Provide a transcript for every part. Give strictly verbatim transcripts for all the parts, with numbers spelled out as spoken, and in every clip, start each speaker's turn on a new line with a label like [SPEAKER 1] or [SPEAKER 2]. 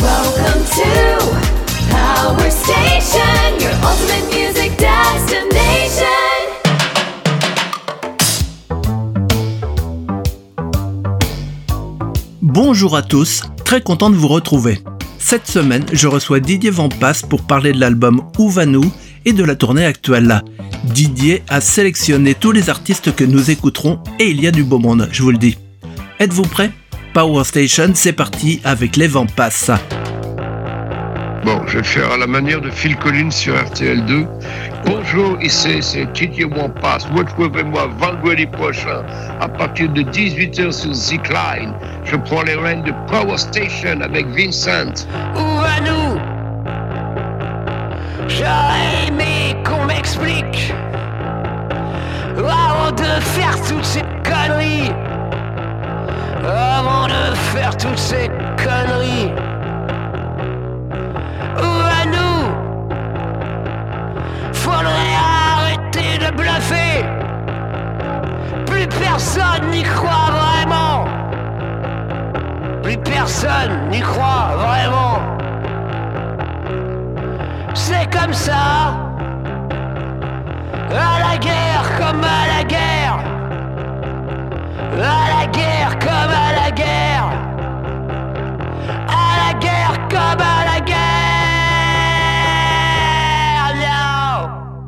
[SPEAKER 1] Welcome to Power Station, your ultimate music destination.
[SPEAKER 2] Bonjour à tous, très content de vous retrouver. Cette semaine, je reçois Didier Vampas pour parler de l'album Où va-nous et de la tournée actuelle. Didier a sélectionné tous les artistes que nous écouterons et il y a du beau monde, je vous le dis. Êtes-vous prêts ? Power Station, c'est parti avec les Vampas.
[SPEAKER 3] Bon, je vais faire à la manière de Phil Collins sur R T L deux. Bonjour, ici c'est Didier Vampas. Retrouvez-moi vendredi prochain à partir de dix-huit heures sur Zikline. Je prends les rênes de Power Station avec Vincent.
[SPEAKER 4] Où va-nous ? J'aurais aimé qu'on m'explique avant de faire toutes ces conneries. Avant de faire toutes ces conneries. Où va-nous ? Faudrait arrêter de bluffer. Plus personne n'y croit vraiment. Plus personne n'y croit vraiment. C'est comme ça. À la guerre comme à la guerre. À la guerre comme à la guerre. À la guerre comme à la guerre. No.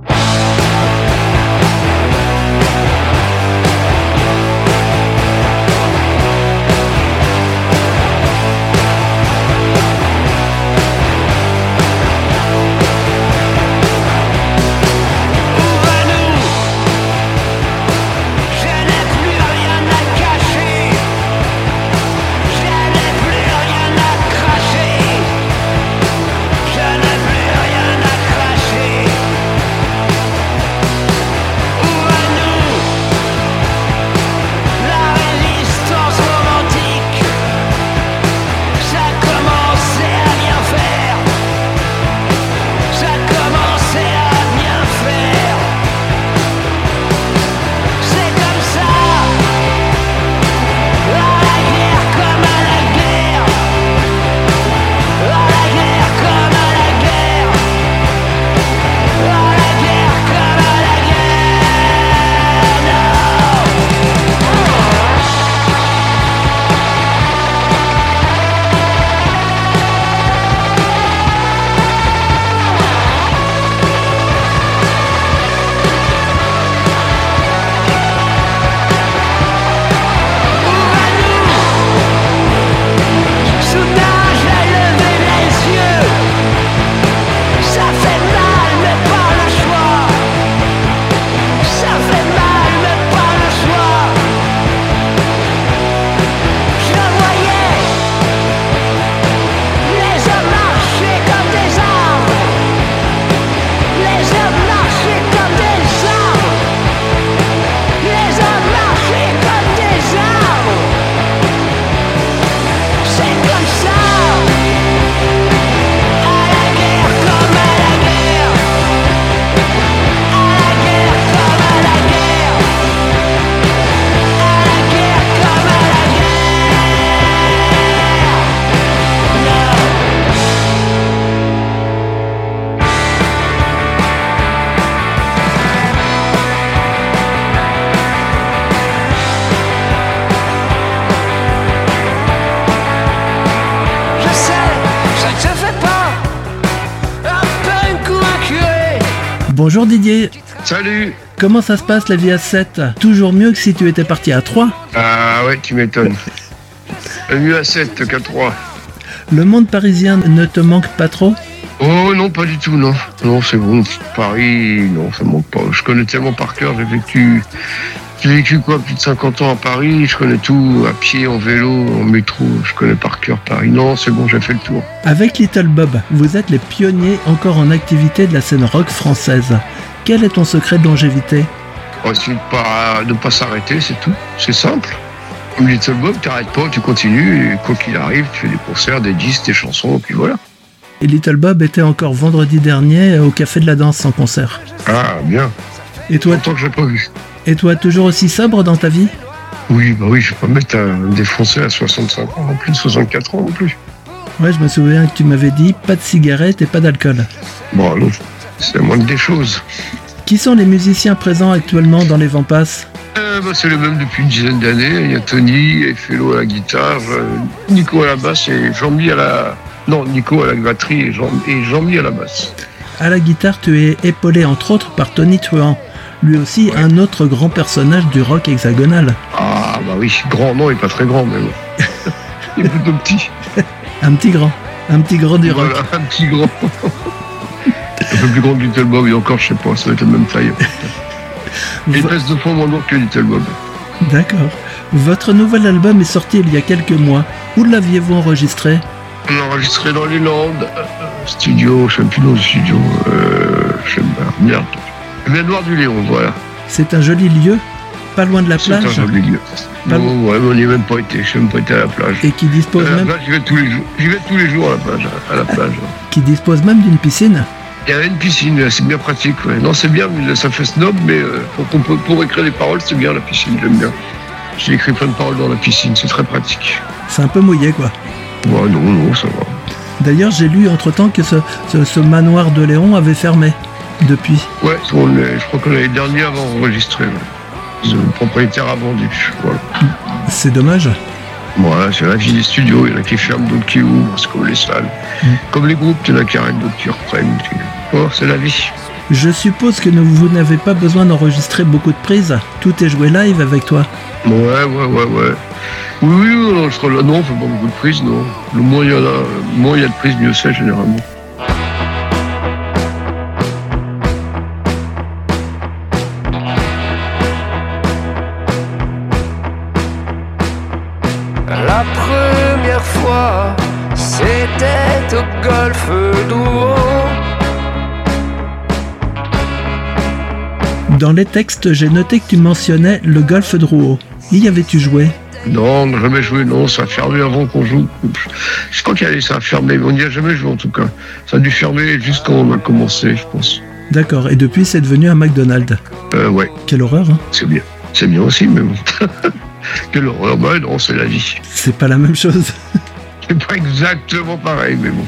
[SPEAKER 2] Bonjour Didier.
[SPEAKER 3] Salut.
[SPEAKER 2] Comment ça se passe la vie à sept ? Toujours mieux que si tu étais parti à trois ?
[SPEAKER 3] Ah ouais, tu m'étonnes. Mieux à sept qu'à trois.
[SPEAKER 2] Le monde parisien ne te manque pas trop ?
[SPEAKER 3] Oh non, pas du tout, non. Non, c'est bon. Paris, non, ça me manque pas. Je connais tellement par cœur, j'ai vécu... J'ai vécu quoi, plus de cinquante ans à Paris, je connais tout, à pied, en vélo, en métro, je connais par cœur Paris. Non, c'est bon, j'ai fait le tour.
[SPEAKER 2] Avec Little Bob, vous êtes les pionniers encore en activité de la scène rock française. Quel est ton secret de longévité ?
[SPEAKER 3] On va essayer de pas, de pas s'arrêter, c'est tout. C'est simple. Comme Little Bob, t'arrêtes pas, tu continues, et quoi qu'il arrive, tu fais des concerts, des disques, des chansons, et puis voilà.
[SPEAKER 2] Et Little Bob était encore vendredi dernier au Café de la Danse en concert.
[SPEAKER 3] Ah, bien.
[SPEAKER 2] Et toi,
[SPEAKER 3] Longtemps que je l'ai pas vu.
[SPEAKER 2] Et toi, toujours aussi sobre dans ta vie ?
[SPEAKER 3] Oui, bah oui, je vais pas me mettre à me défoncer à soixante-cinq ans non plus, soixante-quatre ans non plus.
[SPEAKER 2] Ouais, je me souviens que tu m'avais dit pas de cigarettes et pas d'alcool.
[SPEAKER 3] Bon, non, c'est la moindre des choses.
[SPEAKER 2] Qui sont les musiciens présents actuellement dans les Vents Passent ?
[SPEAKER 3] Euh, bah, c'est le même depuis une dizaine d'années. Il y a Tony et Félo à la guitare, euh, Nico à la basse et Jean-Mi à la... Non, Nico à la batterie et, Jean... et Jean-Mi à la basse.
[SPEAKER 2] À la guitare, tu es épaulé entre autres par Tony Truant, lui aussi
[SPEAKER 3] Ouais.
[SPEAKER 2] un autre grand personnage du rock hexagonal.
[SPEAKER 3] Ah, bah oui, grand, non, il est pas très grand, mais bon. Il est plutôt petit.
[SPEAKER 2] Un petit grand, un petit grand du rock.
[SPEAKER 3] Voilà, un petit grand. Un peu plus grand que Little Bob, et encore, je sais pas, ça va être la même taille. Il
[SPEAKER 2] Vo-
[SPEAKER 3] pèse deux fois moins lourd que Little Bob.
[SPEAKER 2] D'accord. Votre nouvel album est sorti il y a quelques mois. Où l'aviez-vous enregistré ?
[SPEAKER 3] On a enregistré dans les Landes, euh, studio, je sais plus le nom du studio, euh, je sais pas, merde. Manoir du Léon, voilà.
[SPEAKER 2] C'est un joli lieu, pas loin de la
[SPEAKER 3] C'est un
[SPEAKER 2] plage,
[SPEAKER 3] joli lieu.
[SPEAKER 2] Pas
[SPEAKER 3] Non, ouais, mais on n'y est même pas été, je suis même pas été à la plage.
[SPEAKER 2] et qui dispose
[SPEAKER 3] À la
[SPEAKER 2] même,
[SPEAKER 3] plage, j'y vais tous les jours, j'y vais tous les jours à la plage, à la plage.
[SPEAKER 2] qui dispose même d'une piscine.
[SPEAKER 3] Il y a une piscine, c'est bien pratique, ouais. Non, c'est bien, mais ça fait snob, mais euh, pour, qu'on peut- pour écrire des paroles, c'est bien la piscine, j'aime bien. J'ai écrit plein de paroles dans la piscine, c'est très pratique.
[SPEAKER 2] C'est un peu mouillé, quoi.
[SPEAKER 3] Ouais, non, non, ça va.
[SPEAKER 2] D'ailleurs, j'ai lu entre-temps que ce, ce, ce manoir de Léon avait fermé depuis.
[SPEAKER 3] Ouais, on est- je crois que l'année dernière, avant enregistré. Ouais. Le propriétaire a vendu, voilà.
[SPEAKER 2] C'est dommage.
[SPEAKER 3] Voilà, c'est la vie des studios, il y en a qui ferment, d'autres qui ouvrent, c'est comme les salles.
[SPEAKER 2] Mm.
[SPEAKER 3] Comme les groupes, il y en a qui arrêtent, d'autres qui reprennent. Oh, c'est la vie.
[SPEAKER 2] Je suppose que ne- vous n'avez pas besoin d'enregistrer beaucoup de prises. Tout est joué live avec toi.
[SPEAKER 3] Ouais, ouais, ouais, ouais. Oui, oui, oui, je serai là. Non, on fait pas beaucoup de prises, non. Le moins il y en a, le moins il y a de prises, mieux c'est généralement.
[SPEAKER 4] La première fois, c'était au golfe d'Ouo.
[SPEAKER 2] Dans les textes, j'ai noté que tu mentionnais le golfe de Rouault. Y avais-tu joué ?
[SPEAKER 3] Non, on n'a jamais joué, non, ça a fermé avant qu'on joue. Je crois qu'il y a- ça a fermé, mais on n'y a jamais joué en tout cas. Ça a dû fermer juste quand on a commencé, je pense.
[SPEAKER 2] D'accord, et depuis c'est devenu un McDonald's.
[SPEAKER 3] Euh, ouais,
[SPEAKER 2] Quelle horreur, hein ?
[SPEAKER 3] c'est bien. C'est bien aussi, mais bon. Quelle horreur, bah non, c'est la vie.
[SPEAKER 2] C'est pas la même chose.
[SPEAKER 3] C'est pas exactement pareil, mais bon.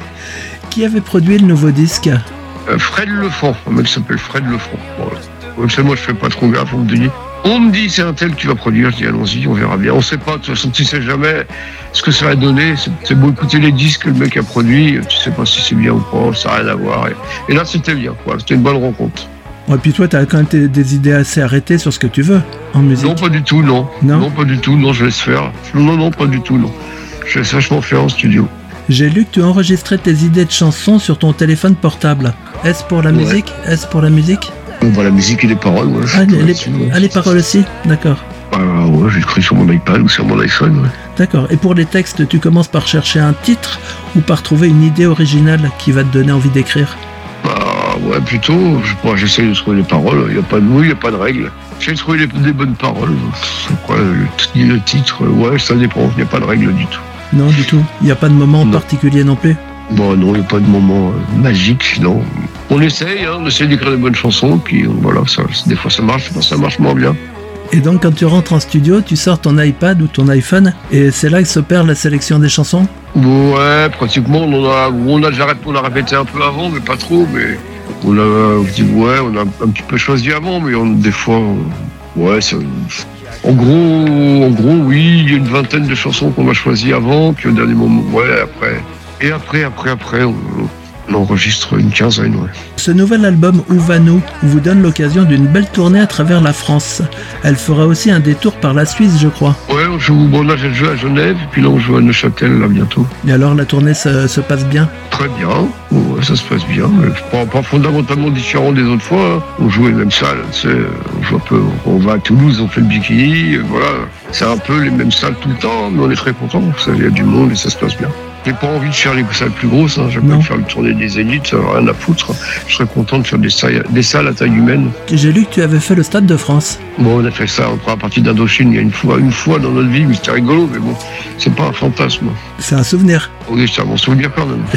[SPEAKER 2] Qui avait produit le nouveau disque ?
[SPEAKER 3] Euh, Fred Lefranc, un mec qui s'appelle Fred Lefranc. Voilà. Comme ça, moi, je fais pas trop gaffe, on me dit. On me dit, c'est un tel qui va produire, je dis, allons-y, on verra bien. On sait pas, de toute façon, tu sais jamais ce que ça va donner. C'est, c'est beau écouter les disques que le mec a produits, tu sais pas si c'est bien ou pas, ça n'a rien à voir. Et, et là, c'était bien, quoi. C'était une bonne rencontre.
[SPEAKER 2] Et puis toi, t'as quand même tes- des idées assez arrêtées sur ce que tu veux en musique.
[SPEAKER 3] Non, pas du tout, non.
[SPEAKER 2] Non
[SPEAKER 3] pas du tout, non, je laisse faire. Non, non, pas du tout, non. Je laisse vachement faire en studio.
[SPEAKER 2] J'ai lu que tu enregistrais tes idées de chansons sur ton téléphone portable. Est-ce pour la
[SPEAKER 3] Ouais.
[SPEAKER 2] musique Est-ce pour la musique
[SPEAKER 3] Bon, bah, la musique et les paroles, ouais.
[SPEAKER 2] ah, les, les-
[SPEAKER 3] là-dessus, ouais.
[SPEAKER 2] ah, les paroles aussi. D'accord.
[SPEAKER 3] Ah, ouais, j'écris sur mon iPad ou sur mon iPhone, ouais.
[SPEAKER 2] D'accord. Et pour les textes, tu commences par chercher un titre ou par trouver une idée originale qui va te donner envie d'écrire ?
[SPEAKER 3] Bah, ouais, plutôt, je sais pas, j'essaie de trouver les paroles, il n'y a pas de mots, il n'y a pas de règles. J'essaie de trouver les, des bonnes paroles. C'est quoi, le, t- le titre, ouais, ça dépend, il n'y a pas de règles du tout.
[SPEAKER 2] Non, du tout. Il n'y a pas de moment
[SPEAKER 3] Non.
[SPEAKER 2] particulier non plus.
[SPEAKER 3] Bon, non, il n'y a pas de moment euh, magique, non. On essaye, hein, on essaie d'écrire des bonnes chansons, puis euh, voilà, ça, des fois ça marche, des fois ça marche moins bien.
[SPEAKER 2] Et donc, quand tu rentres en studio, tu sors ton iPad ou ton iPhone et c'est là que s'opère la sélection des chansons ?
[SPEAKER 3] Ouais, pratiquement, on a, on a, j'arrête, on a répété un peu avant, mais pas trop, mais on a, on dit, ouais, on a un petit peu choisi avant, mais on, des fois, on- ouais, c'est, en gros, en gros, oui, il y a une vingtaine de chansons qu'on a choisies avant, puis au dernier moment, ouais, après, et après, après, après, on, on enregistre une quinzaine, ouais.
[SPEAKER 2] Ce nouvel album Ouvano vous donne l'occasion d'une belle tournée à travers la France. Elle fera aussi un détour par la Suisse, je crois.
[SPEAKER 3] Ouais, on joue, bon, là, j'ai joué à Genève, puis là, on joue à Neuchâtel, là, bientôt.
[SPEAKER 2] Et alors, la tournée se, se passe bien ?
[SPEAKER 3] Très bien, ouais, ça se passe bien. mais Pas, pas fondamentalement différent des autres fois. hein. On joue les mêmes salles, tu sais, on joue un peu. On va à Toulouse, on fait le bikini, euh, voilà. C'est un peu les mêmes salles tout le temps, mais on est très contents. Il y a du monde et ça se passe bien. J'ai pas envie de faire les salles plus grosses, hein. J'ai pas
[SPEAKER 2] Non.
[SPEAKER 3] envie de faire le tournée des élites, ça n'a rien à foutre. Je serais content de faire des salles, des salles à taille humaine.
[SPEAKER 2] J'ai lu que tu avais fait le Stade de France.
[SPEAKER 3] Bon, on a fait ça, on prend à partir d'Indochine il y a une fois, une fois dans notre vie, mais c'était rigolo, mais bon, c'est pas un fantasme.
[SPEAKER 2] C'est un souvenir.
[SPEAKER 3] Oui, c'est un bon souvenir quand même.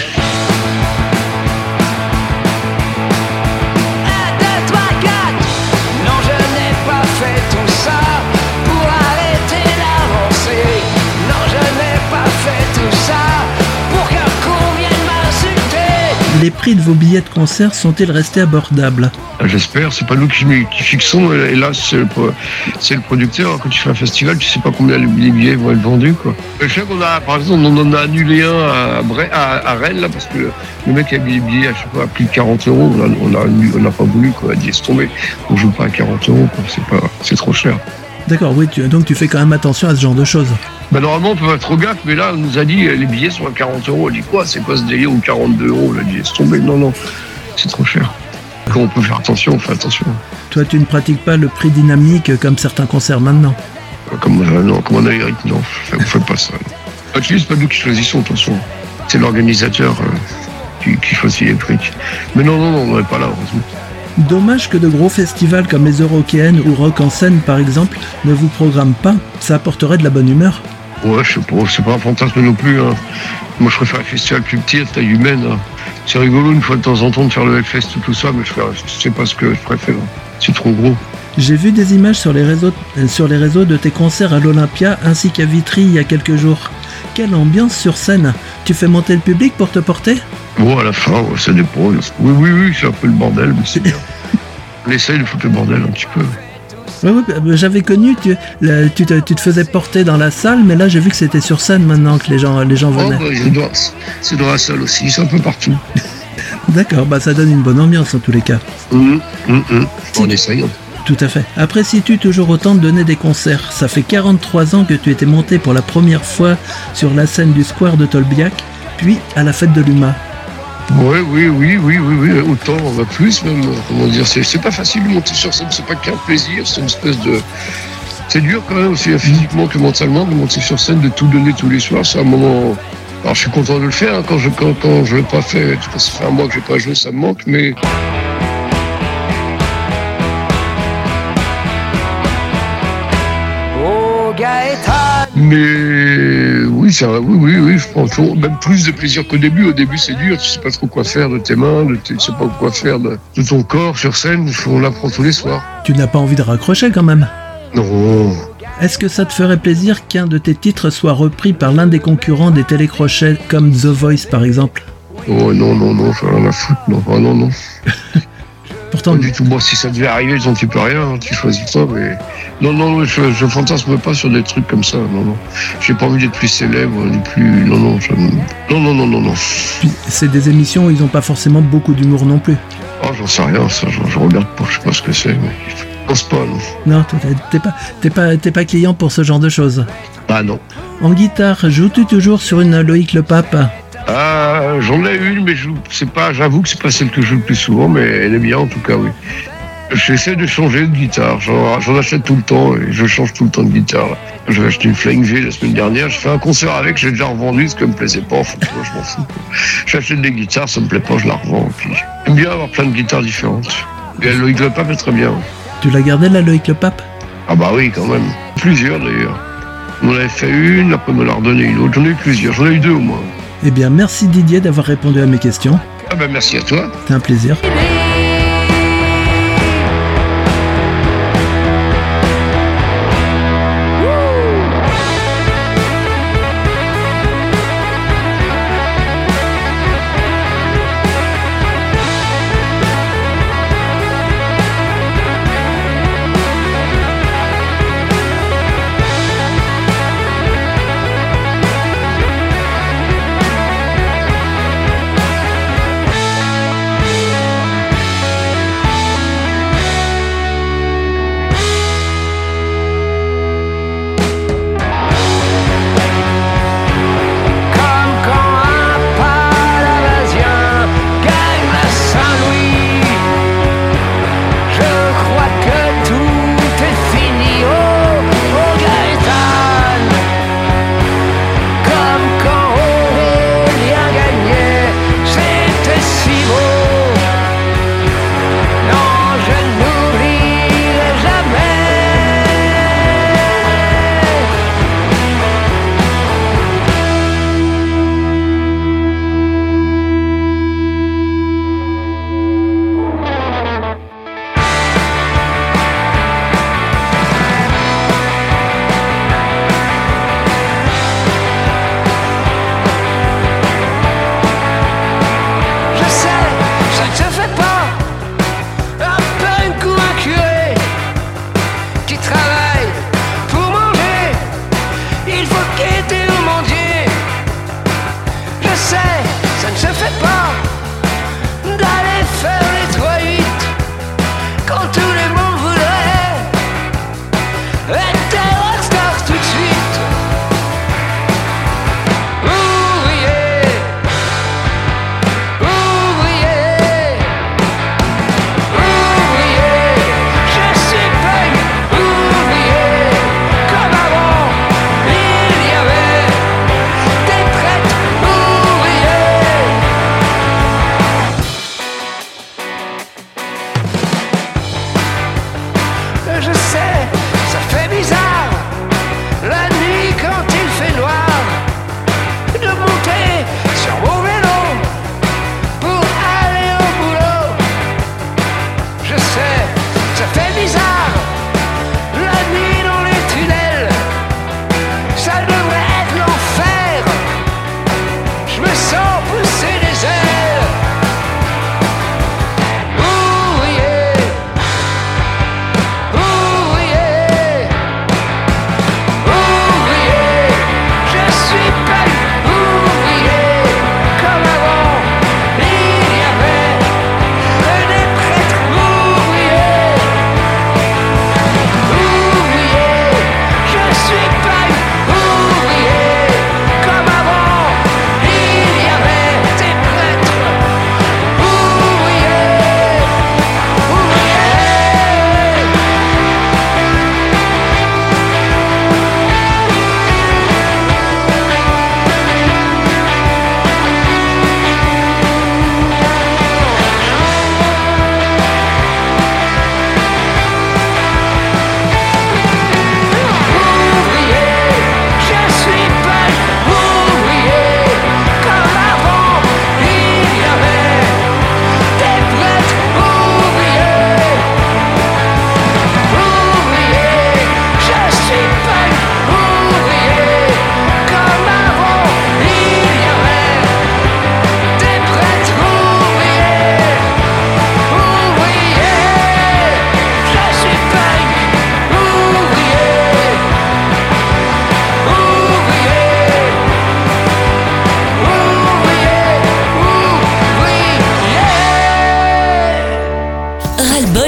[SPEAKER 4] un, deux, trois, quatre. Non, je n'ai pas fait tout ça pour arrêter l'avancée. Non, je n'ai pas fait tout ça pour
[SPEAKER 2] les prix de vos billets de concert sont-ils restés abordables ?
[SPEAKER 3] J'espère, c'est pas nous qui, qui fixons, et là c'est le, c'est le producteur. Quand tu fais un festival, tu sais pas combien les billets vont être vendus, quoi. Je sais qu'on a, par exemple, on en a annulé un à, Bre- à, à Rennes, là, parce que le, le mec a mis les billets à, je sais pas, à plus de quarante euros. On a, on a, on a pas voulu, quoi. On a dit, laisse tomber. On joue pas à quarante euros, quoi. C'est pas, c'est trop cher.
[SPEAKER 2] D'accord, oui, tu, donc tu fais quand même attention à ce genre de choses.
[SPEAKER 3] Ben normalement, on peut pas trop gaffe, mais là, on nous a dit, les billets sont à quarante euros. On dit quoi, c'est quoi ce délire, ou quarante-deux euros? On a dit, laisse tomber. Non, non, c'est trop cher. Quand on peut faire attention, on fait attention.
[SPEAKER 2] Toi, tu ne pratiques pas le prix dynamique comme certains concerts maintenant.
[SPEAKER 3] Comme, euh, non, comme on a Eric, non, on ne fait pas ça. C'est pas nous qui choisissons, de toute façon. C'est l'organisateur euh, qui, qui choisit les prix. Mais non, non, non, on n'est pas là, heureusement.
[SPEAKER 2] Dommage que de gros festivals comme les Eurokéennes ou Rock en scène, par exemple, ne vous programment pas. Ça apporterait de la bonne humeur.
[SPEAKER 3] Ouais, je sais pas, c'est pas un fantasme non plus. Hein. Moi, je préfère un festival plus petit, à taille humaine. Hein. C'est rigolo une fois de temps en temps de faire le Hellfest et tout ça, mais je sais pas ce que je préfère. C'est trop gros.
[SPEAKER 2] J'ai vu des images sur les réseaux, euh, sur les réseaux de tes concerts à l'Olympia ainsi qu'à Vitry il y a quelques jours. Quelle ambiance sur scène! Tu fais monter le public pour te porter?
[SPEAKER 3] Bon, à la fin, ouais, ça dépend. Oui, oui, oui, c'est un peu le bordel, mais c'est bien. On essaye de foutre le bordel un petit peu.
[SPEAKER 2] Oui, oui, j'avais connu, tu, le, tu, te, tu te faisais porter dans la salle, mais là j'ai vu que c'était sur scène maintenant que les gens, les gens venaient.
[SPEAKER 3] Oh, bah, c'est, dans, c'est dans la salle aussi, c'est un peu partout.
[SPEAKER 2] D'accord, bah ça donne une bonne ambiance en tous les cas.
[SPEAKER 3] Mmh, mmh, mmh. On essaye.
[SPEAKER 2] Tout à fait. Apprécies-tu toujours autant de donner des concerts? Ça fait quarante-trois ans que tu étais monté pour la première fois sur la scène du Square de Tolbiac, puis à la fête de l'U M A.
[SPEAKER 3] Oui, oui, oui, oui, oui, oui, autant, on va plus même, comment dire, c'est, c'est pas facile de monter sur scène, c'est pas qu'un plaisir, c'est une espèce de... C'est dur quand même aussi physiquement que mentalement de monter sur scène, de tout donner tous les soirs, c'est un moment... Alors je suis content de le faire, hein, quand je quand, quand je l'ai pas fait, ça fait un mois que j'ai pas joué, ça me manque, mais...
[SPEAKER 4] Oh Gaëtan,
[SPEAKER 3] Mais oui, c'est vrai, oui, oui, oui, je prends toujours même plus de plaisir qu'au début. Au début, c'est dur, tu sais pas trop quoi faire de tes mains, de tes, tu sais pas quoi faire de, de ton corps sur scène. On l'apprend tous les soirs.
[SPEAKER 2] Tu n'as pas envie de raccrocher quand même?
[SPEAKER 3] Non.
[SPEAKER 2] Est-ce que ça te ferait plaisir qu'un de tes titres soit repris par l'un des concurrents des télécrochets comme The Voice par exemple?
[SPEAKER 3] Oh non, non, non, j'ai rien à foutre, non, ah, non, non.
[SPEAKER 2] Pourtant,
[SPEAKER 3] pas du tout. Moi, si ça devait arriver, j'en tu peux rien, hein, tu choisis toi, mais... Non, non, je, je fantasme pas sur des trucs comme ça, non, non. J'ai pas envie d'être plus célèbre, ni plus... Non, non, je... non, non, non, non, non.
[SPEAKER 2] Puis, c'est des émissions où ils n'ont pas forcément beaucoup d'humour non plus.
[SPEAKER 3] Oh, j'en sais rien, ça, je, je regarde pas, je sais pas ce que c'est, mais... Je pense pas, non.
[SPEAKER 2] Non, toi, t'es pas, t'es pas, t'es pas client pour ce genre de choses.
[SPEAKER 3] Ah non.
[SPEAKER 2] En guitare, joues-tu toujours sur une Loïc Le Pape?
[SPEAKER 3] Ah, j'en ai une, mais je, c'est pas, j'avoue que c'est pas celle que je joue le plus souvent, mais elle est bien en tout cas, oui. J'essaie de changer de guitare, j'en, j'en achète tout le temps et je change tout le temps de guitare. J'ai acheté une Flying V la semaine dernière, j'ai fait un concert avec, j'ai déjà revendu, parce que ça me plaisait pas, enfin, moi, je m'en fous. J'achète des guitares, ça me plaît pas, je la revends. Puis j'aime bien avoir plein de guitares différentes. Et la Loïc Le Pape est très bien.
[SPEAKER 2] Tu l'as gardé la Loïc Le Pape?
[SPEAKER 3] Ah bah oui, quand même. Plusieurs d'ailleurs. On en avait fait une, après on me l'a redonné une autre, j'en ai eu plusieurs, j'en ai eu deux au moins.
[SPEAKER 2] Eh bien, merci Didier d'avoir répondu à mes questions.
[SPEAKER 3] Ah bah merci à toi.
[SPEAKER 2] C'était un plaisir.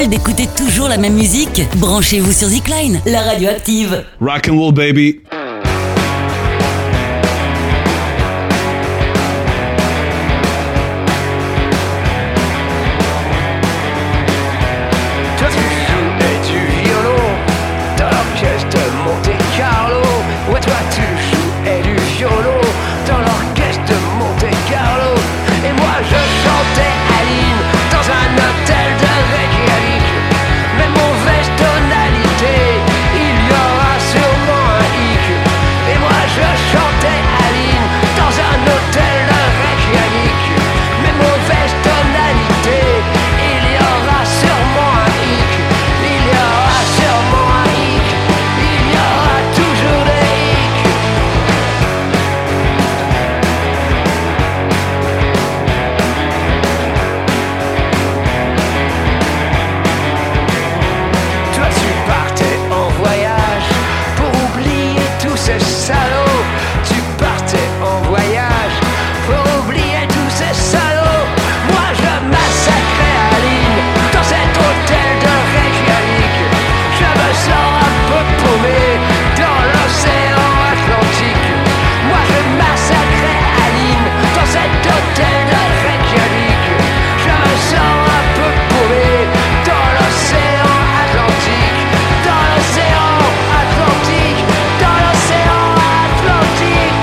[SPEAKER 5] ras-le-bol d'écouter toujours la même musique? Branchez-vous sur Zikline, la radio active.
[SPEAKER 6] Rock and roll, baby.
[SPEAKER 4] Toi tu jouais du violon dans l'orchestre de Monte Carlo. Ouais, toi tu jouais du violon dans l'orchestre de Monte Carlo. Et moi je chantais Aline dans un hôtel de Reykjavik. Mais mauvaise tonalité, il y aura sûrement un hic. Et moi je chantais Aline dans un hôtel de Reykjavik. Mais mauvaise tonalité, il y aura sûrement un hic. Il y aura sûrement un hic. Il y aura toujours des hics. Toi tu partais en voyage pour oublier tous ces salauds. Tu partais en voyage pour oublier tous ces salauds. Moi je massacrais Aline dans cet hôtel de Reykjavik. Je me sens un peu paumé dans l'océan Atlantique. Moi je massacrais Aline dans cet hôtel de Reykjavik. Je me sens un peu paumé dans l'océan Atlantique. Dans l'océan Atlantique. Dans l'océan Atlantique.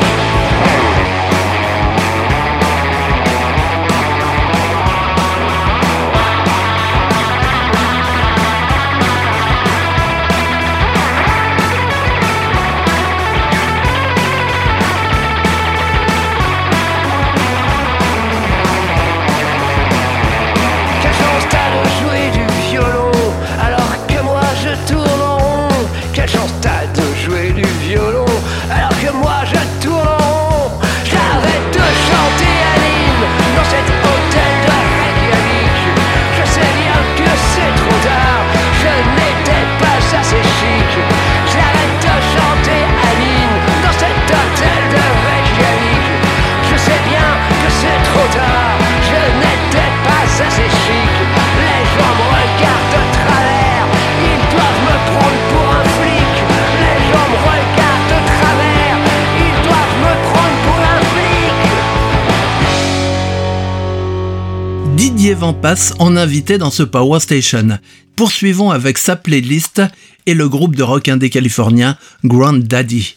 [SPEAKER 4] Quelle chance t'as de jouer du violon alors que moi je tourne en rond. Quelle chance t'as de jouer du violon alors que moi je tourne en rond. J'arrête de chanter Aline dans cet hôtel de Reykjavik. Je sais bien que c'est trop tard, je n'étais pas assez chic. J'arrête de chanter Aline dans cet hôtel de Reykjavik. Je sais bien que c'est trop tard, je n'étais pas assez chic. Les gens me regardent de travers, ils doivent me prendre pour un flic. Les gens me regardent de travers, ils doivent me prendre pour un flic.
[SPEAKER 2] Didier Vampas en invité dans ce Power Station. Poursuivons avec sa playlist et le groupe de rock indé californien Grand Daddy.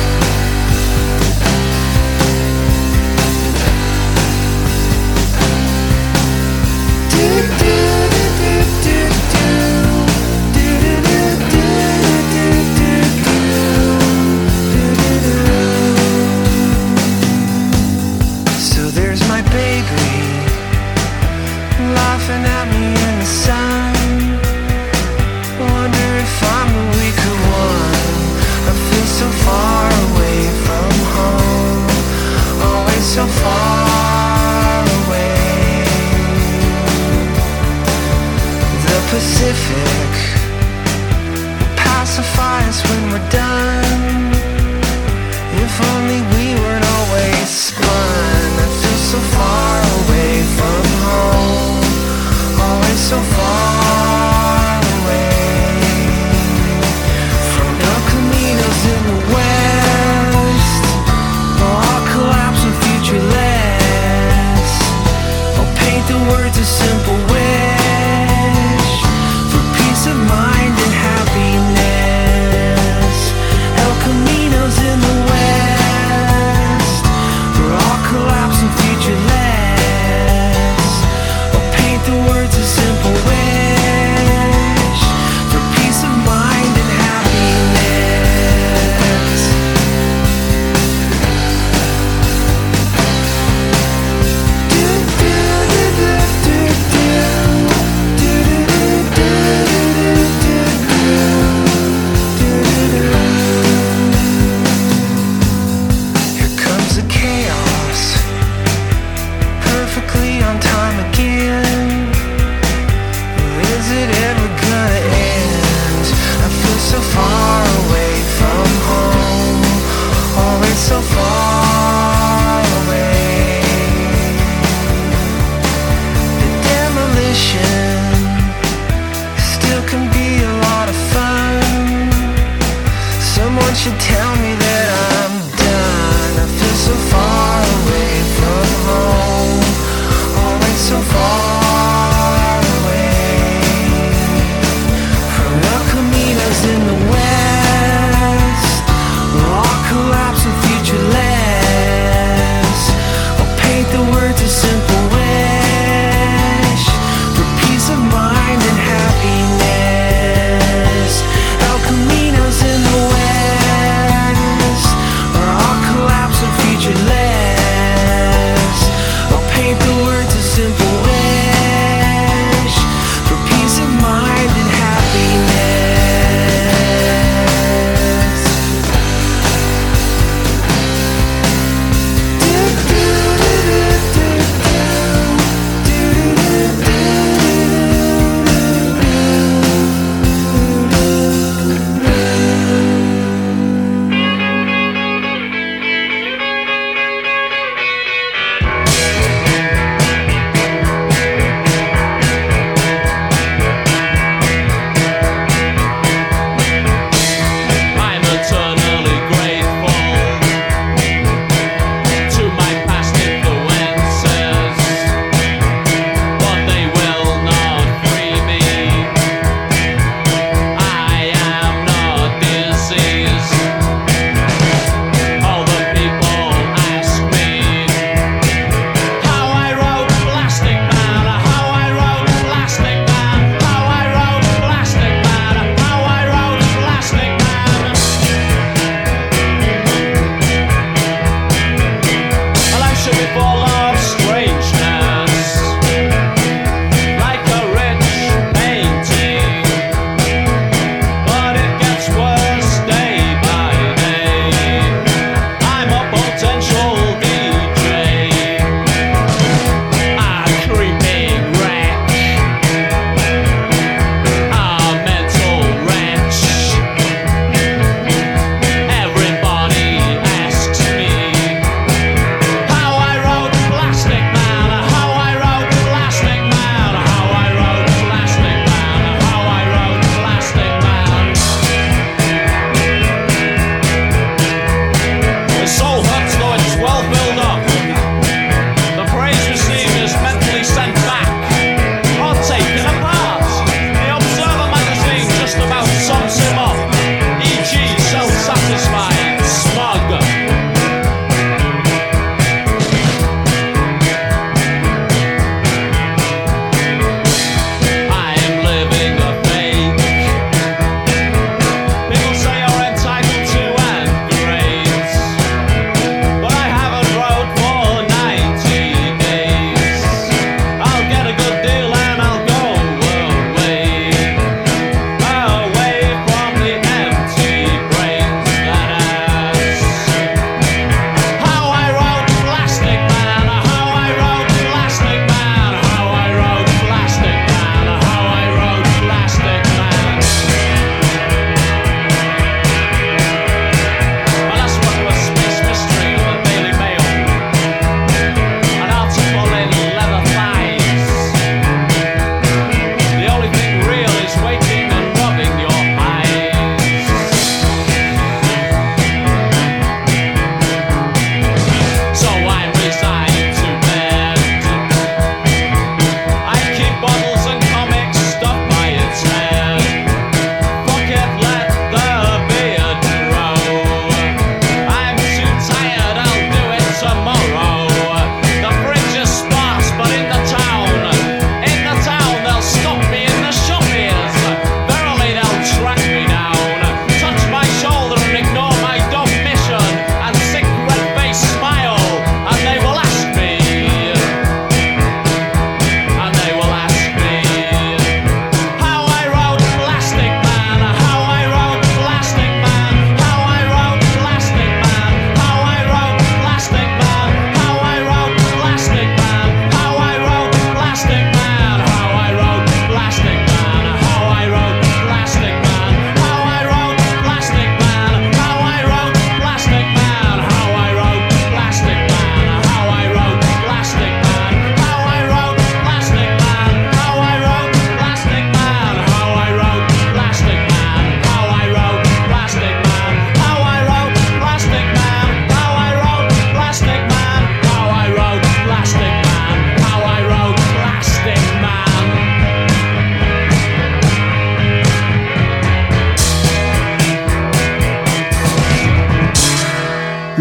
[SPEAKER 4] So there's my baby laughing at me in the sun. Wonder if I'm the weaker one. I feel so far away from home, always so far away. The Pacific will pacify us when we're done. If only we weren't always spun. I feel so far away from home, always so far away. From the Caminos in the west, oh, I'll collapse when future left.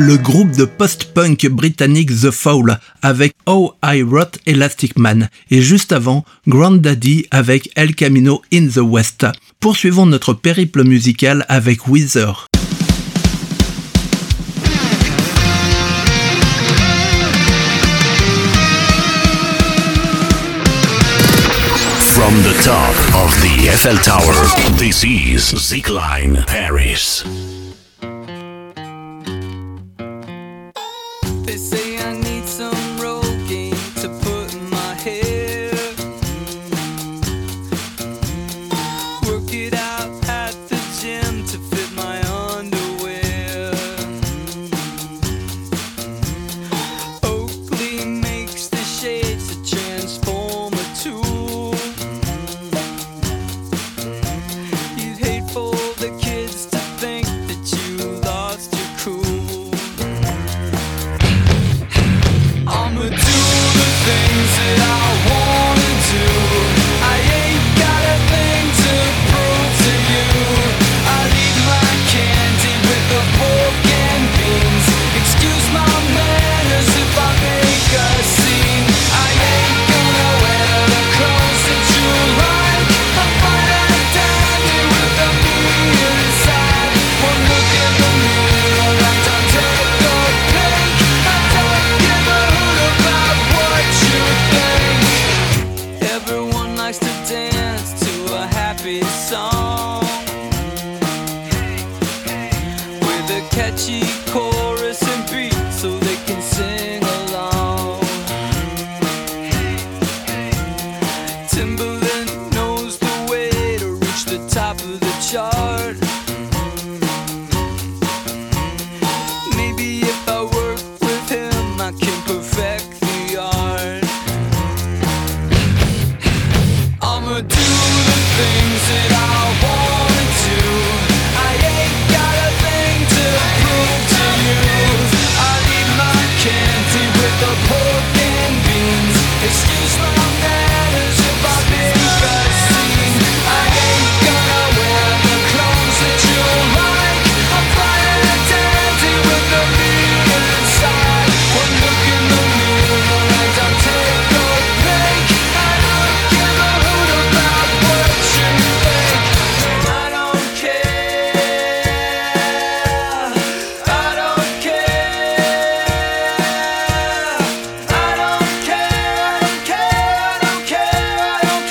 [SPEAKER 2] le groupe de post-punk britannique The Fall avec How I Wrote Elastic Man et juste avant Grandaddy avec El Camino in the West. Poursuivons notre périple musical avec Weezer.
[SPEAKER 6] From the top of the Eiffel Tower, this is Zikline Paris.
[SPEAKER 7] They say I need some Rogaine to put in my hair. Work it out at the gym to fit my underwear. Oakley makes the shades to transform a tool. You'd hate for the kids to think that you lost your cool. I'ma do the things that I wanna do. I ain't got a thing to prove to you. I'll eat my candy with the pork and beans. Excuse my manners if I make a scene. I ain't gonna wear the clothes that you like. I'm fine and dandy with the me inside. One look in the mirror and I'll take a peek. I don't give a hoot about what you think. Everyone likes to dance to a happy song with a catchy chorus and beat so they can sing along. Timbaland knows the way to reach the top of the chart. Maybe if I work with him, I can perfect the art. I'ma do the things that I wanna do. I ain't got a thing to prove to you. I'll eat my candy with the pork and beans. Excuse my manners if I make a scene. I ain't gonna wear the clothes that you like. I'm fine and dandy with the me inside. One look in the mirror and I'll take a peek. I don't give a hoot about what you think. I don't care. I don't care. I don't care. I don't care. I don't care. I don't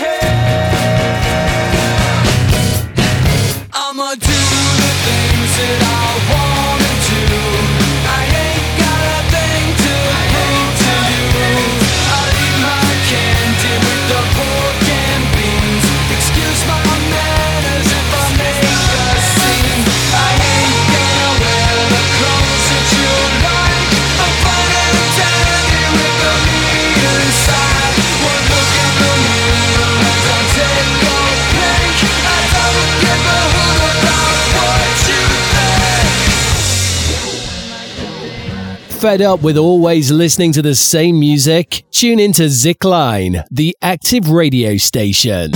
[SPEAKER 7] care. I'ma do the things that I wanna do. I ain't got a thing to prove to you. I'll eat my candy with the pork and beans. Excuse my manners if I make a scene. I ain't gonna wear the clothes that you like. I'm fine and dandy with the me inside. One look in the mirror and I'll take a peek. I don't give a hoot about what you think.
[SPEAKER 8] Fed up with always listening to the same music? Tune into Zikline, the active radio station.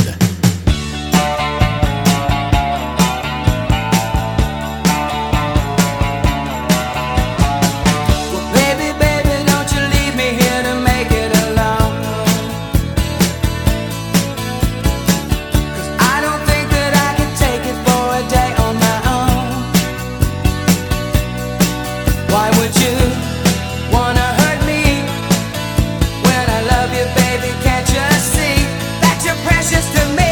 [SPEAKER 7] Well, baby, baby, don't you leave me here to make it alone. 'Cause I don't think that I can take it for a day on my own. Why would you wanna hurt me when I love you, baby? Can't you see that you're precious to me?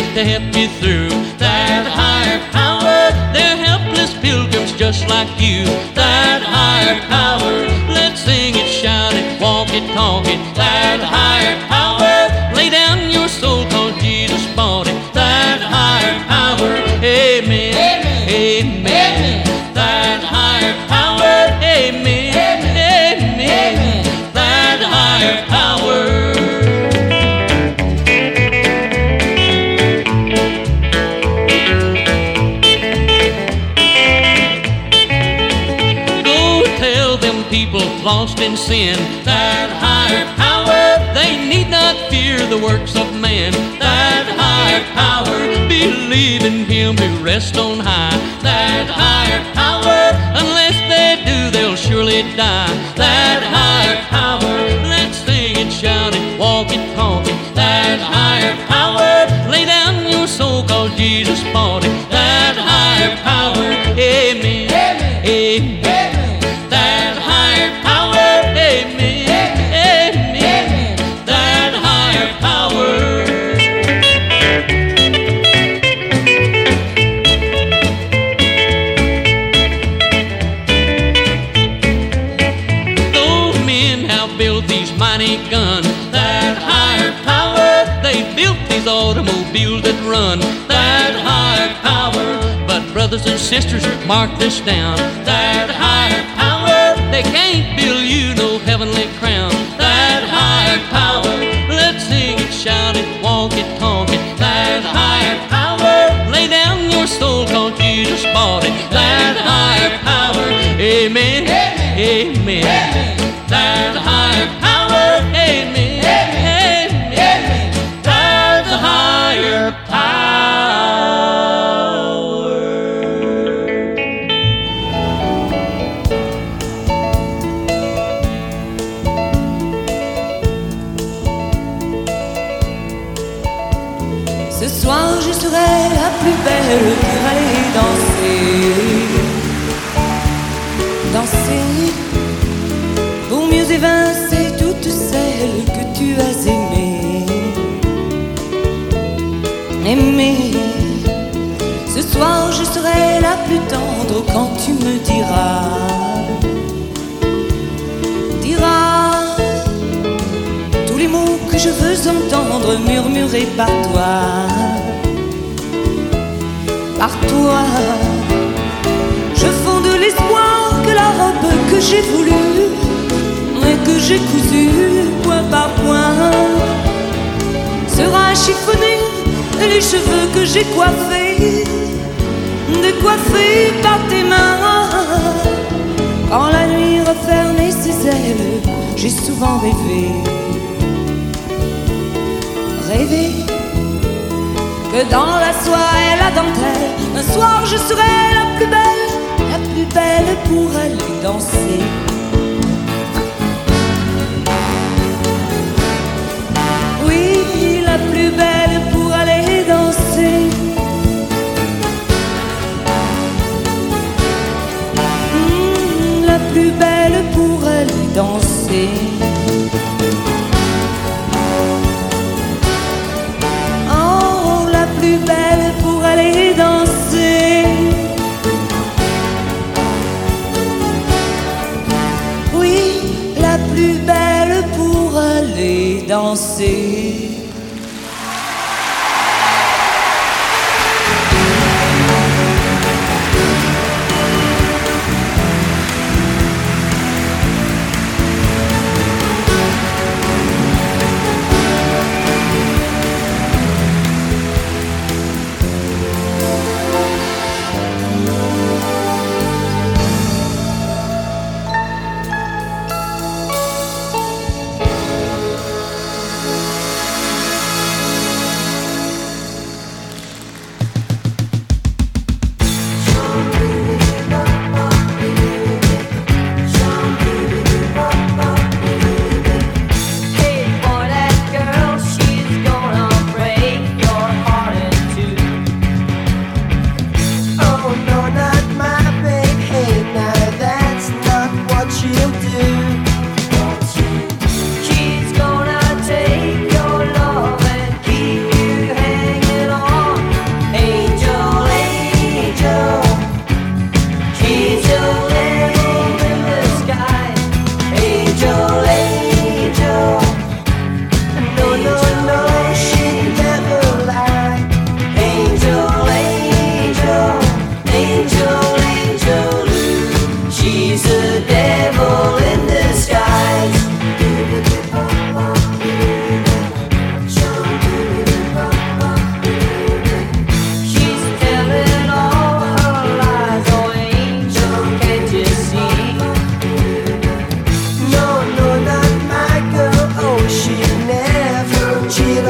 [SPEAKER 9] to help you through. That higher power, they're helpless pilgrims just like you. That higher power, let's sing it, shout it, walk it, talk it. That higher power, lay down your soul, cause Jesus bought it. That higher power, amen, amen, amen. That higher power, amen, amen, amen. That higher power. People lost in sin, that higher power, they need not fear the works of man. That higher power, believe in him who rests on high. That higher power, unless they do, they'll surely die. That higher power, let's sing it, shout it, walk it, talk it. That higher power, lay down your soul, cause Jesus bought it. That higher power, amen, amen, amen. That higher power, amen, amen, amen. That higher power. Those men have built these mighty guns. That higher power, they built these automobiles that run. That higher power, but brothers and sisters, mark this down. That higher power, they can't build you no heavenly crown. That higher power, let's sing it, shout it, walk it, talk it. That higher power, lay down your soul, cause Jesus bought it. That higher power, amen, amen, amen. That higher power, amen, amen, amen. That higher power.
[SPEAKER 1] Ce soir je serai la plus belle pour aller danser. Danser pour mieux évincer toutes celles que tu as aimées. Aimer. Ce soir je serai la plus tendre quand tu me diras. Diras tous les mots que je veux entendre murmurés par toi. Par toi, je fonde l'espoir que la robe que j'ai voulue et que j'ai cousue point par point sera chiffonnée, et les cheveux que j'ai coiffés décoiffés par tes mains. Quand la nuit refermait ses ailes, j'ai souvent rêvé, rêvé que dans la soie et la dentelle, un soir je serai la plus belle, la plus belle pour aller danser. Oui, la plus belle pour aller danser. Mmh, la plus belle pour aller danser. Plus belle pour aller danser. Oui, la plus belle pour aller danser.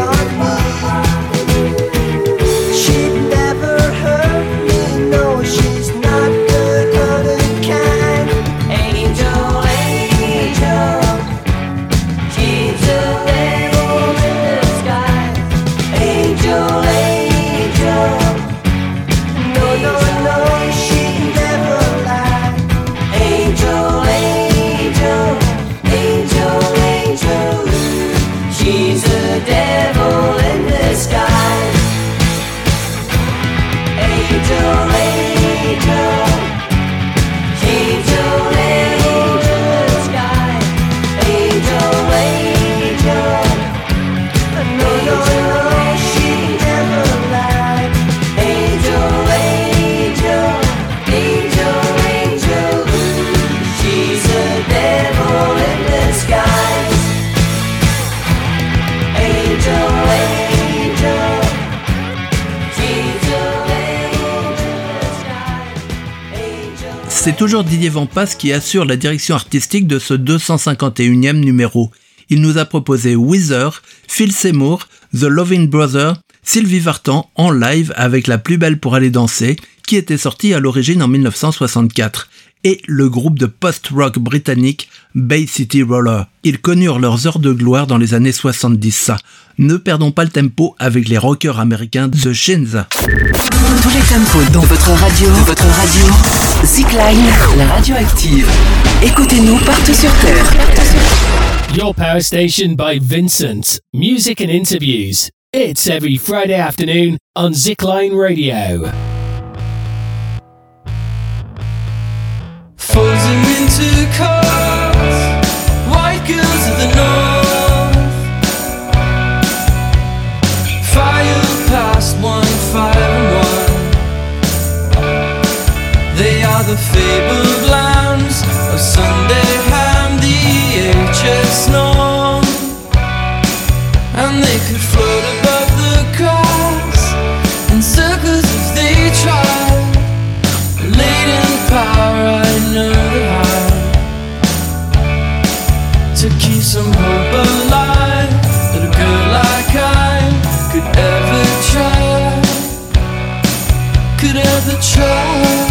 [SPEAKER 2] C'est toujours Didier Vampas qui assure la direction artistique de ce deux cent cinquante et unième numéro. Il nous a proposé Weezer, Phil Seymour, The Loving Brother, Sylvie Vartan en live avec La Plus Belle pour aller danser, qui était sorti à l'origine en mille neuf cent soixante-quatre, et le groupe de post-rock britannique Bay City Roller. Ils connurent leurs heures de gloire dans les années soixante-dix. Ne perdons pas le tempo avec les rockers américains The Shins.
[SPEAKER 10] Tous les tempos dans votre radio, dans votre radio. Zipline, la radio active. Écoutez-nous partout sur Terre.
[SPEAKER 8] Your Power Station by Vincent. Music and interviews. It's every Friday afternoon on Zipline Radio.
[SPEAKER 7] Frozen into cars, white girls of the north, fire past one, five and one. They are the fabled lambs of Sunday ham, the H S Norm, and they could float above the grass in circles if they tried. Latent power, I know they hide to keep some hope alive that a girl like I could ever try, could ever try.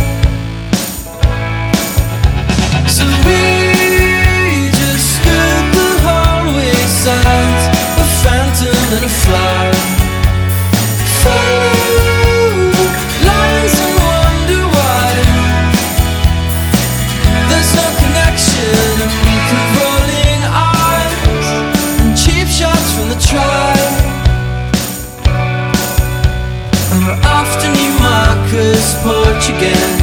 [SPEAKER 7] So we just stood the hallway signs, a phantom and a flower. Follow lines and wonder why there's no connection, and we keep rolling eyes and cheap shots from the trial. And we're off to Newmarker's porch again.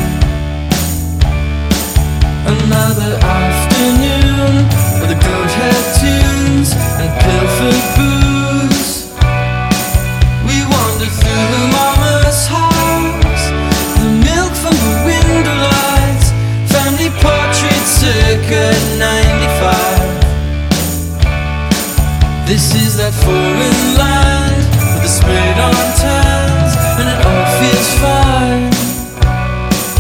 [SPEAKER 7] Another afternoon with the goat head tunes and pilfered booze. We wandered through the mama's house, the milk from the window lights, family portraits circa ninety-five. This is that foreign land with the sprayed on tans, and it all feels fine.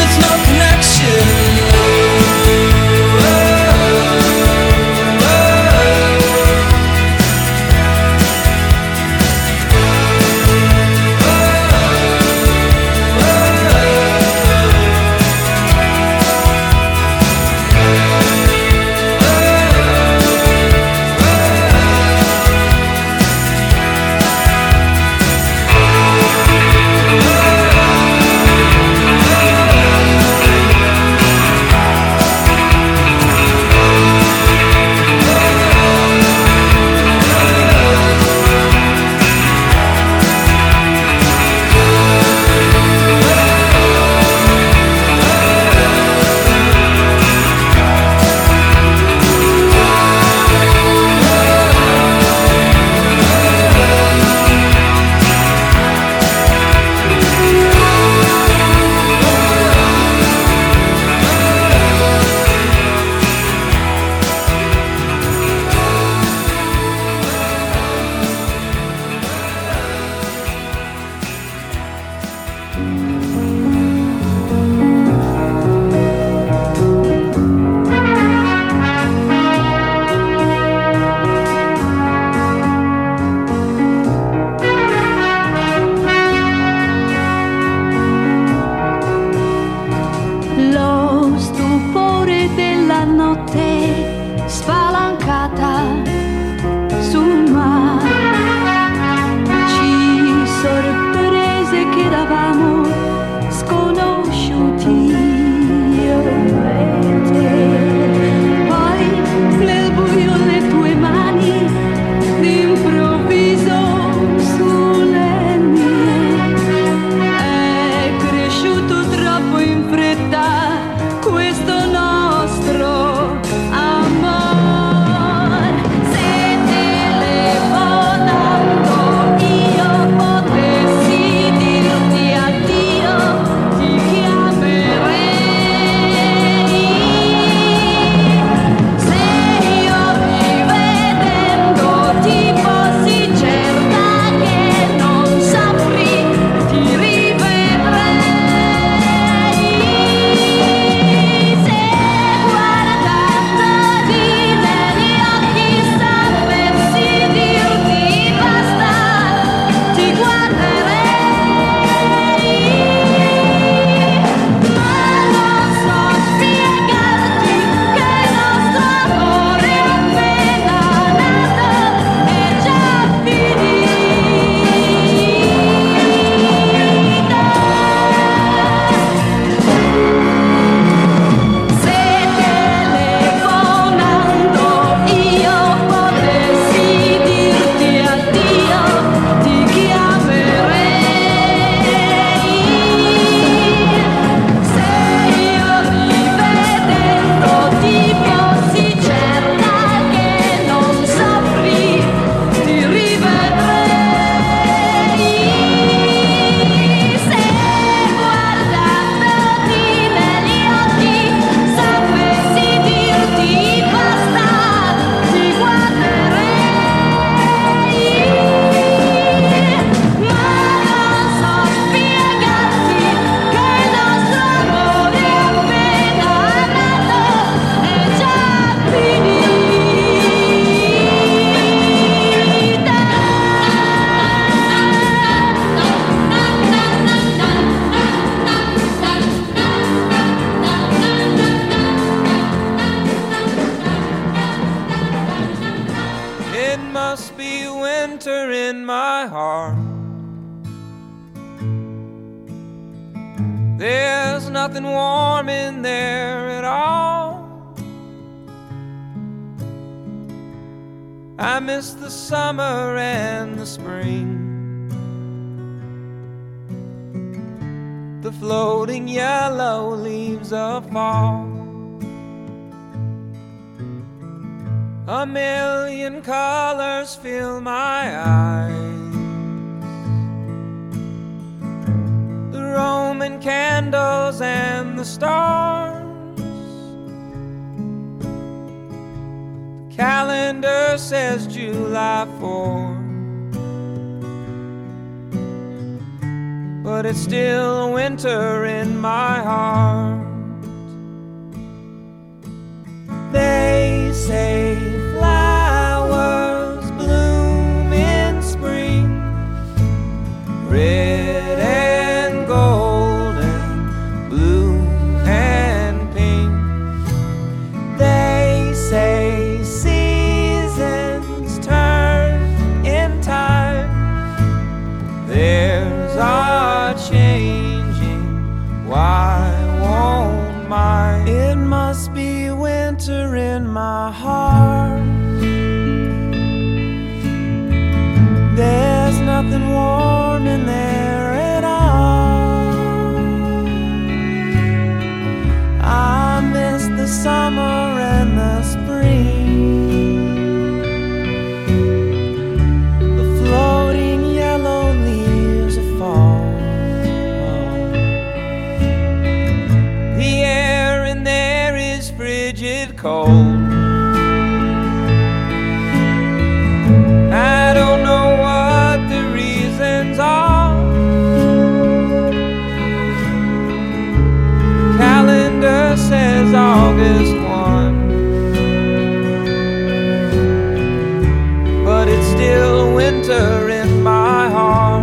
[SPEAKER 7] there's no connection.
[SPEAKER 11] There's nothing warm in there at all. I miss the summer and the spring, the floating yellow leaves of fall. A million colors fill my eyes, the Roman candles and the stars. The calendar says July fourth, but it's still winter in my heart. They say flowers bloom in spring, red and golden, blue and pink. They say seasons turn in time, theirs are changing, why won't mine? It must be winter in my heart. There's nothing warm in there at all. I miss the summer and the spring, the floating yellow leaves of fall. The air in there is frigid cold. I don't know what the reasons are. Calendar says August first, but it's still winter in my heart.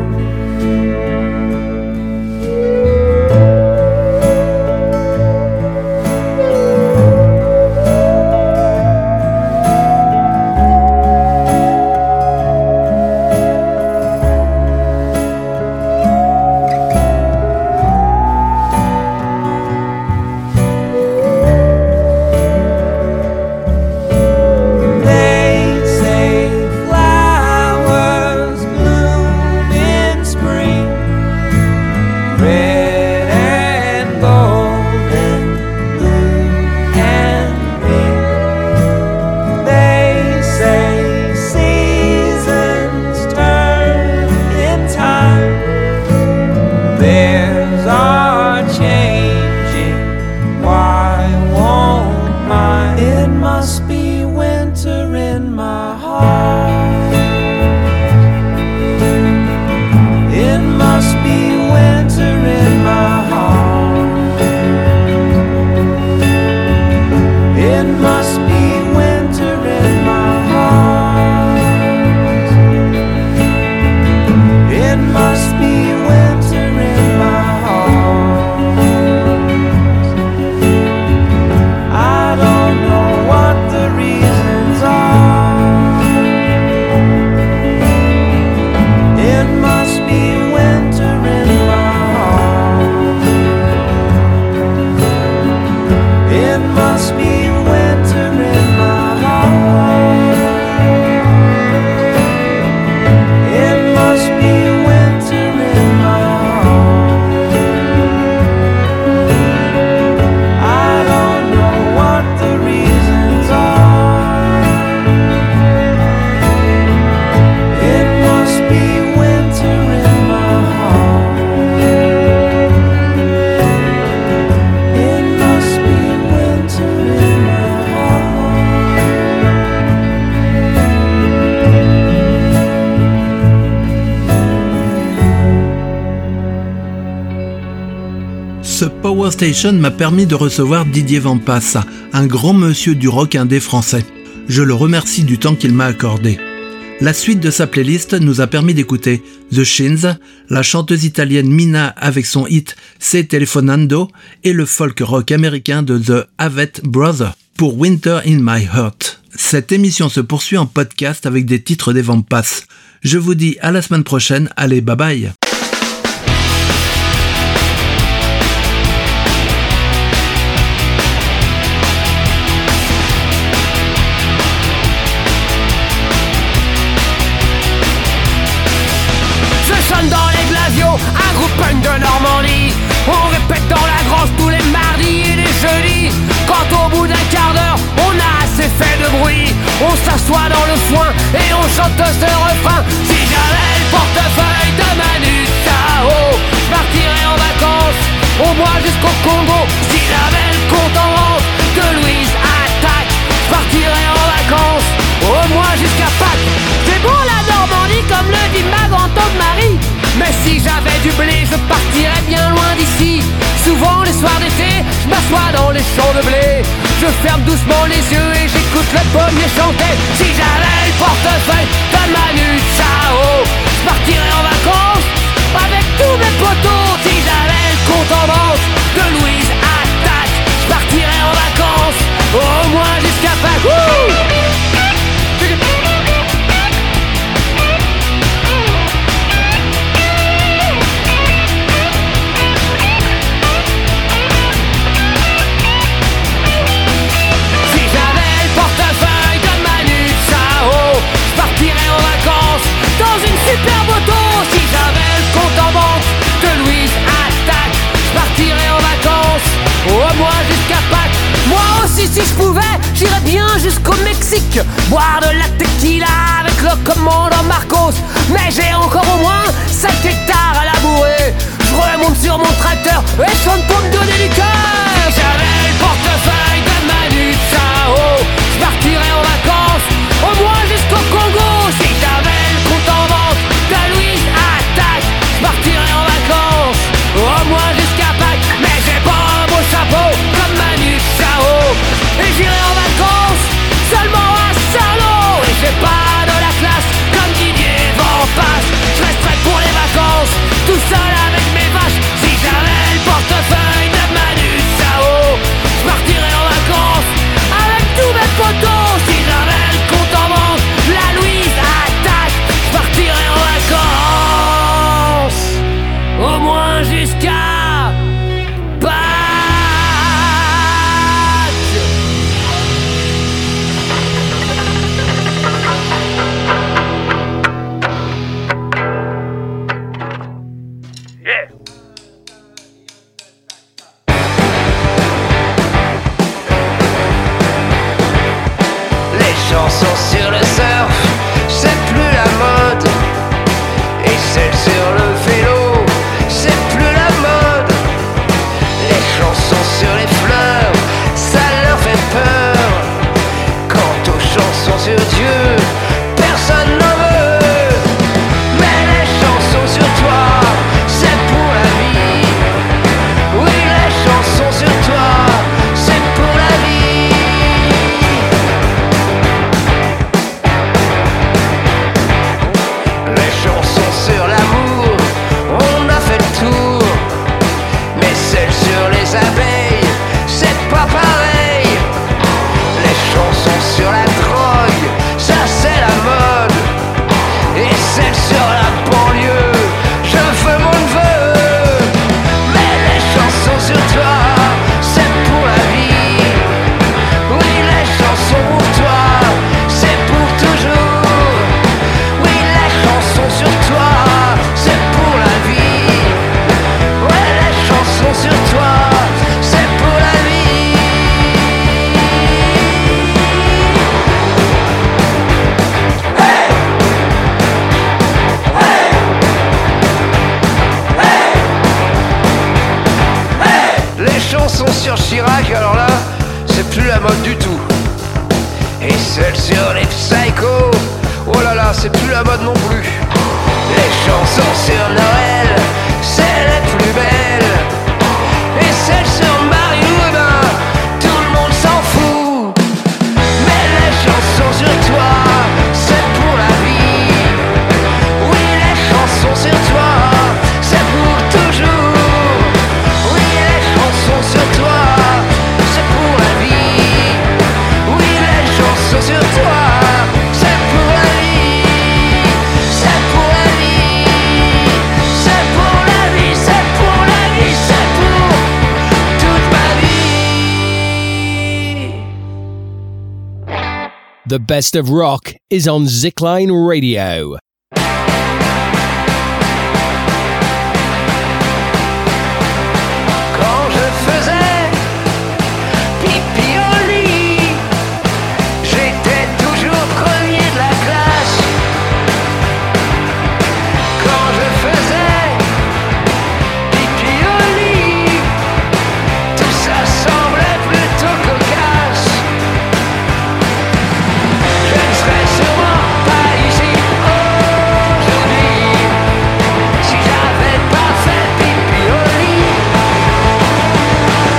[SPEAKER 2] Power Station m'a permis de recevoir Didier Vampas, un grand monsieur du rock indé français. Je le remercie du temps qu'il m'a accordé. La suite de sa playlist nous a permis d'écouter The Shins, la chanteuse italienne Mina avec son hit Se Telefonando et le folk rock américain de The Avett Brothers pour Winter in My Heart. Cette émission se poursuit en podcast avec des titres des Vampas. Je vous dis à la semaine prochaine, allez bye bye.
[SPEAKER 4] Un groupe punk de Normandie. On répète dans la grange tous les mardis et les jeudis. Quand au bout d'un quart d'heure on a assez fait de bruit, on s'assoit dans le foin et on chante ce refrain. Si j'avais le portefeuille de Manu Chao, je partirais en vacances au moins jusqu'au Congo. Si j'avais le compte en banque de Louise Attaque, je partirais en vacances au moins jusqu'à Pâques. C'est bon la Normandie comme le dit ma grand-tante Marie, mais si j'avais du blé je partirais sois dans les champs de blé. Je ferme doucement les yeux et j'écoute le pommier chanter. Si j'avais le portefeuille de Manu Chao, je partirais en vacances avec tous mes potos. Si j'avais le compte en banque de Louise Attaque, je partirais en vacances au moins jusqu'à Pâques. Wouh! Dans une superbe auto, si j'avais le compte en banque de Louise Attaque, je partirais en vacances au moins jusqu'à Pâques. Moi aussi si je pouvais, j'irais bien jusqu'au Mexique, boire de la tequila avec le commandant Marcos. Mais j'ai encore au moins sept hectares à labourer. Je remonte sur mon tracteur et je chante pour me donner du cœur. J'avais le portefeuille de Manu Chao, je partirais en vacances au moins jusqu'au Congo. Si j'avais le compte en banque de Louise Attaque, je partirais en vacances au moins jusqu'à Pâques. Mais j'ai pas un beau chapeau comme Manu Chao, et j'irai en vacances seulement à Saint-Lô. Et j'ai pas de la classe comme Didier Van Passe, je resterai pour les vacances tout seul avec mes vaches. Si j'avais le portefeuille de Manu Chao, je partirais en vacances avec tous mes potos. Si j'avais le compte en banque la Louise Attaque, je partirais en vacances au moins jusqu'à Pâques. Yeah. Les chansons sur le surf, c'est plus la mode. Et celles sur le vélo, c'est plus la mode. Les chansons sur les fleurs, ça leur fait peur. Quant aux chansons sur Dieu, personne n'en veut. Mais les chansons sur toi, c'est pour la vie. Oui, les chansons sur toi, c'est pour la vie. Les chansons sur l'amour, on a fait le tour. Mais celles sur les abeilles, c'est pas pareil. Les chansons sur la drogue, ça c'est la mode. Et celles sur la banlieue, je veux mon neveu. Mais les chansons sur toi, c'est pour la vie. Oui, les chansons pour toi, c'est pour toujours. Oui, les chansons sur toi, c'est pour la vie. Ouais, les chansons sur toi, c'est pour la vie. Hey! Hey! Hey! Hey! Les chansons sur Chirac, alors là, c'est plus la mode du tout. Et celles sur les psychos, oh là là, c'est plus la mode non plus. Les chansons sur Noël, c'est les plus belles. Et celles sur Marie-Lou, eh ben, tout le monde s'en fout. Mais les chansons sur toi, c'est pour la vie. Oui, les chansons sur toi, c'est pour toujours. Oui, les chansons sur toi, c'est pour la vie. Oui, les chansons sur toi, c'est pour la vie. C'est pour la vie. C'est pour la vie, c'est pour la vie, c'est pour toute ma vie.
[SPEAKER 8] The best of rock is on Zickline Radio.
[SPEAKER 4] Quand je faisais pipi au lit, j'étais toujours premier de la classe. Quand je faisais pipi au lit, tout ça semblait plutôt cocasse. Je ne serais sûrement pas ici aujourd'hui si j'avais pas fait pipi au lit.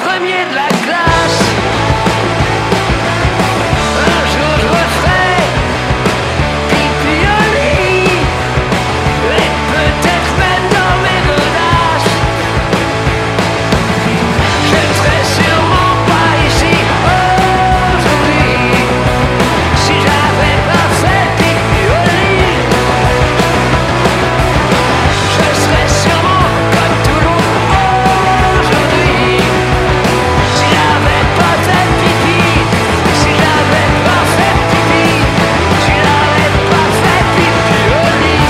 [SPEAKER 4] premier de la classe. Un jour je referai pipi au lit, et peut-être même dans mes godasses. Je ne serai sûrement pas ici aujourd'hui si j'avais pas fait pipi au lit. Je serais sûrement comme tout le monde aujourd'hui si j'avais pas fait pipi, si j'avais pas fait pipi, si j'avais pas fait pipi au lit.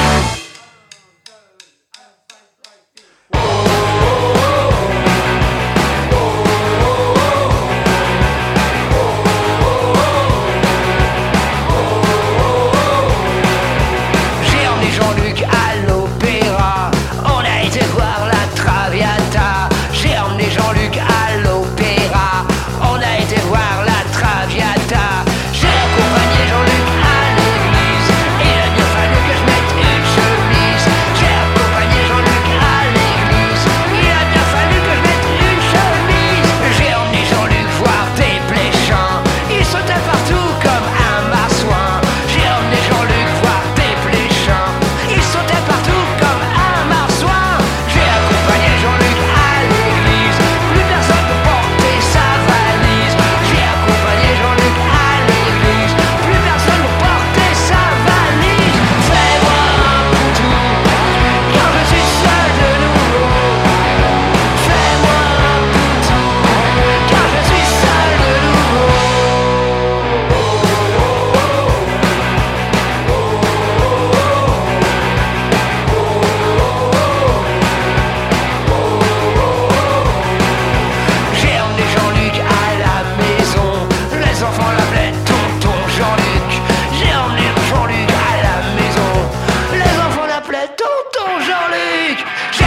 [SPEAKER 4] J'ai emmené Jean-Luc à l'opéra, on a été voir la Traviata. J'ai emmené Jean-Luc à l'opéra, on a été voir la Traviata. J'ai accompagné Jean-Luc à l'église, il a bien fallu que je mette une chemise. J'ai accompagné Jean-Luc à l'église, il a bien fallu que je mette une chemise. J'ai emmené Jean-Luc voir des pléchins, il sautait partout comme un marsouin. J'ai emmené Jean-Luc voir des pléchins, il sautait partout comme un marsouin. J'ai accompagné Jean-Luc à l'église, plus personne ne portait sa valise. J'ai accompagné Jean-Luc à l'église, plus personne ne portait sa valise. Fais-moi un poutou quand je suis seul de nouveau. Fais-moi un poutou quand je suis seul de nouveau. J'ai emmené Jean-Luc à la maison, les enfants l'appelaient tonton Jean-Luc. J'ai emmené Jean-Luc à la maison, les enfants l'appelaient tonton Jean-Luc.